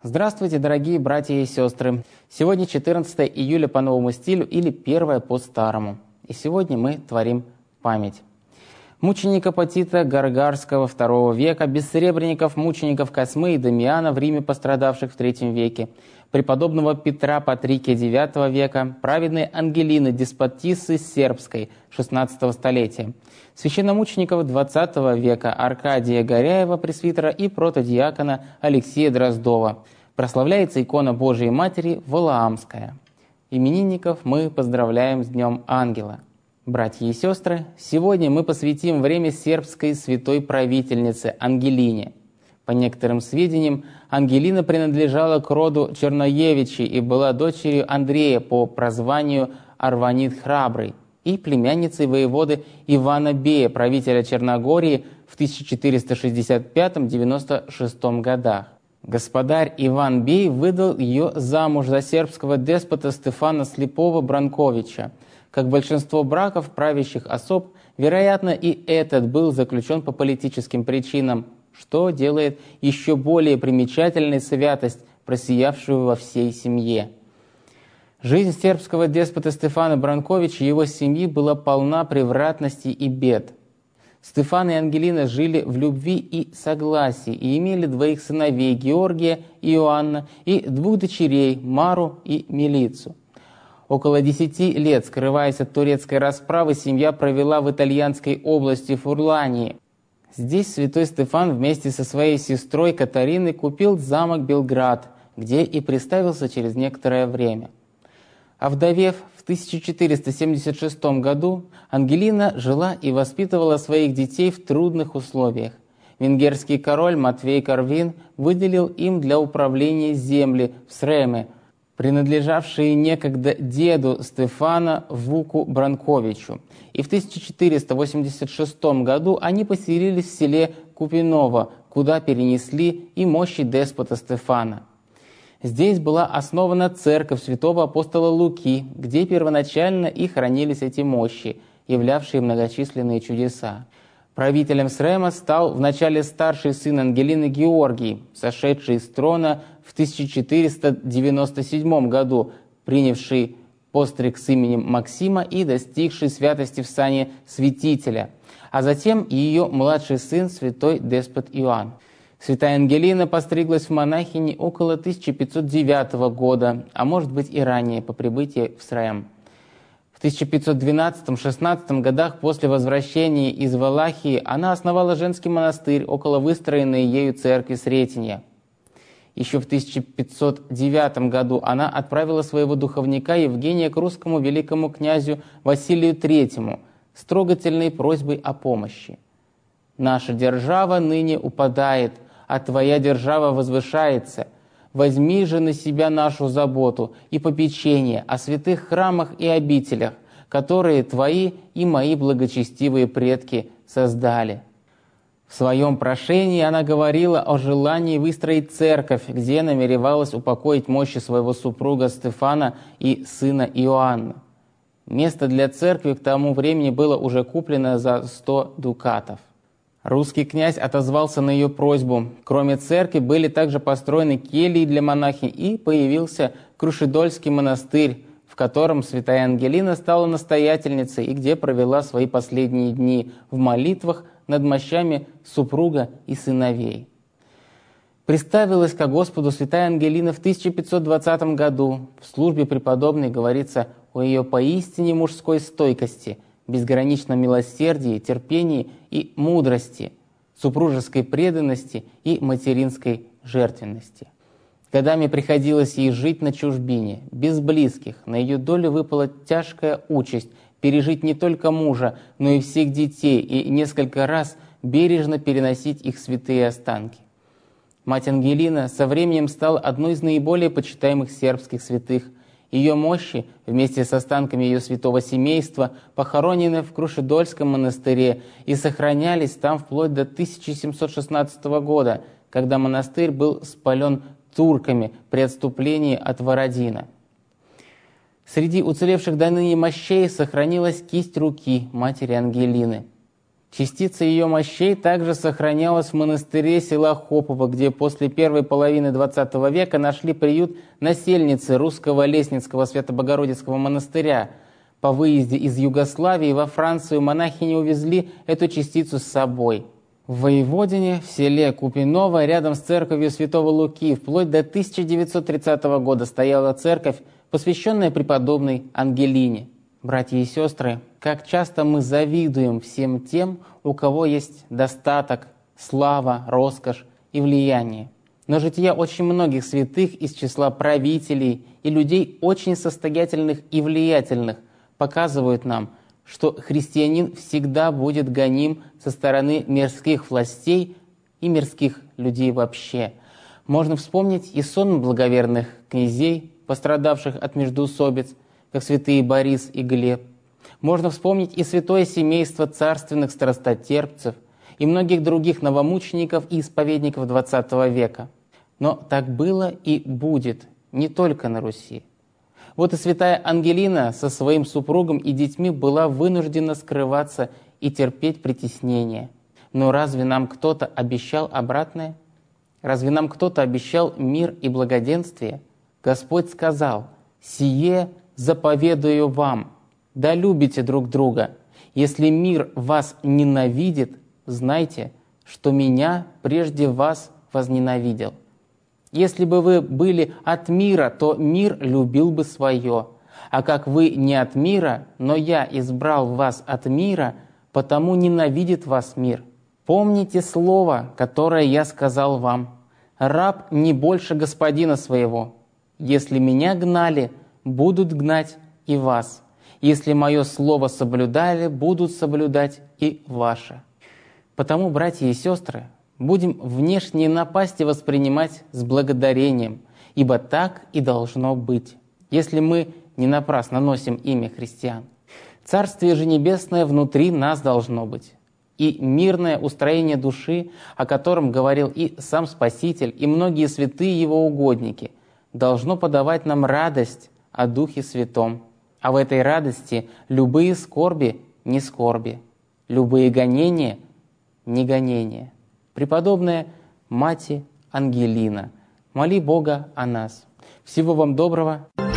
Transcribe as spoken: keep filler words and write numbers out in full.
Здравствуйте, дорогие братья и сестры! Сегодня четырнадцатое июля по новому стилю или первое по старому. И сегодня мы творим память мученика Потита Гаргарского второго века, бессребренников, мучеников Космы и Дамиана в Риме, пострадавших в третьем веке, преподобного Петра Патрикия девятого века, праведной Ангелины Деспотиссы Сербской шестнадцатого столетия, священномучеников двадцатого века Аркадия Горяева, пресвитера, и протодиакона Алексея Дроздова. Прославляется икона Божией Матери Валаамская. Именинников мы поздравляем с Днем Ангела. Братья и сестры, сегодня мы посвятим время сербской святой правительнице Ангелине. По некоторым сведениям, Ангелина принадлежала к роду Черноевичей и была дочерью Андрея по прозванию Арванит Храбрый и племянницей воеводы Ивана Бея, правителя Черногории в тысяча четыреста шестьдесят пятом — девяносто шестом годах. Господарь Иван Бей выдал ее замуж за сербского деспота Стефана Слепого Бранковича. Как большинство браков правящих особ, вероятно, и этот был заключен по политическим причинам, что делает еще более примечательной святость, просиявшую во всей семье. Жизнь сербского деспота Стефана Бранковича и его семьи была полна превратностей и бед. Стефан и Ангелина жили в любви и согласии и имели двоих сыновей — Георгия и Иоанна, и двух дочерей — Мару и Милицу. Около десяти лет, скрываясь от турецкой расправы, семья провела в итальянской области Фурлании. Здесь святой Стефан вместе со своей сестрой Катариной купил замок Белград, где и приставился через некоторое время. Овдовев в тысяча четыреста семьдесят шестом году, Ангелина жила и воспитывала своих детей в трудных условиях. Венгерский король Матвей Карвин выделил им для управления земли в Среме, принадлежавшие некогда деду Стефана Вуку Бранковичу. И в тысяча четыреста восемьдесят шестом году они поселились в селе Купиново, куда перенесли и мощи деспота Стефана. Здесь была основана церковь святого апостола Луки, где первоначально и хранились эти мощи, являвшие многочисленные чудеса. Правителем Срема стал вначале старший сын Ангелины Георгий, сошедший с трона в тысяча четыреста девяносто седьмом году, принявший постриг с именем Максима и достигший святости в сане святителя, а затем и ее младший сын, святой деспот Иоанн. Святая Ангелина постриглась в монахини около тысяча пятьсот девятого года, а может быть и ранее, по прибытии в Срем. В тысяча пятьсот двенадцатом — шестнадцатом годах после возвращения из Валахии она основала женский монастырь около выстроенной ею церкви Сретенья. Еще в тысяча пятьсот девятом году она отправила своего духовника Евгения к русскому великому князю Василию Третьему с трогательной просьбой о помощи. «Наша держава ныне упадает, а твоя держава возвышается. Возьми же на себя нашу заботу и попечение о святых храмах и обителях, которые твои и мои благочестивые предки создали». В своем прошении она говорила о желании выстроить церковь, где намеревалась упокоить мощи своего супруга Стефана и сына Иоанна. Место для церкви к тому времени было уже куплено за сто дукатов. Русский князь отозвался на ее просьбу. Кроме церкви были также построены кельи для монахинь, и появился Крушедольский монастырь, в котором святая Ангелина стала настоятельницей и где провела свои последние дни в молитвах над мощами супруга и сыновей. Приставилась ко Господу святая Ангелина в тысяча пятьсот двадцатом году. В службе преподобной говорится о ее поистине мужской стойкости, безграничном милосердии, терпении и мудрости, супружеской преданности и материнской жертвенности. Годами приходилось ей жить на чужбине, без близких. На ее долю выпала тяжкая участь пережить не только мужа, но и всех детей, и несколько раз бережно переносить их святые останки. Мать Ангелина со временем стала одной из наиболее почитаемых сербских святых. Ее мощи вместе с останками ее святого семейства похоронены в Крушедольском монастыре и сохранялись там вплоть до тысяча семьсот шестнадцатого года, когда монастырь был спален турками при отступлении от Варадина. Среди уцелевших до ныне мощей сохранилась кисть руки матери Ангелины. Частица ее мощей также сохранялась в монастыре села Хопово, где после первой половины двадцатого века нашли приют насельницы русского Лесницкого Свято-Богородицкого монастыря. По выезде из Югославии во Францию монахини увезли эту частицу с собой. В Воеводине, в селе Купиново, рядом с церковью Святого Луки, вплоть до тысяча девятьсот тридцатого года стояла церковь, посвященная преподобной Ангелине. Братья и сестры, как часто мы завидуем всем тем, у кого есть достаток, слава, роскошь и влияние. Но жития очень многих святых из числа правителей и людей очень состоятельных и влиятельных показывают нам, что христианин всегда будет гоним со стороны мирских властей и мирских людей вообще. Можно вспомнить и сон благоверных князей, пострадавших от междоусобиц, как святые Борис и Глеб. Можно вспомнить и святое семейство царственных страстотерпцев, и многих других новомучеников и исповедников двадцатого века. Но так было и будет не только на Руси. Вот и святая Ангелина со своим супругом и детьми была вынуждена скрываться и терпеть притеснение. Но разве нам кто-то обещал обратное? Разве нам кто-то обещал мир и благоденствие? Господь сказал: «Сие заповедую вам, да любите друг друга. Если мир вас ненавидит, знайте, что меня прежде вас возненавидел. Если бы вы были от мира, то мир любил бы свое. А как вы не от мира, но я избрал вас от мира, потому ненавидит вас мир. Помните слово, которое я сказал вам: раб не больше господина своего. Если меня гнали, будут гнать и вас. Если мое слово соблюдали, будут соблюдать и ваше». Потому, братья и сестры, будем внешние напасти воспринимать с благодарением, ибо так и должно быть, если мы не напрасно носим имя христиан. Царствие же небесное внутри нас должно быть, и мирное устроение души, о котором говорил и сам Спаситель, и многие святые Его угодники, должно подавать нам радость о Духе Святом. А в этой радости любые скорби — не скорби, любые гонения — не гонения. Преподобная Мати Ангелина, моли Бога о нас. Всего вам доброго.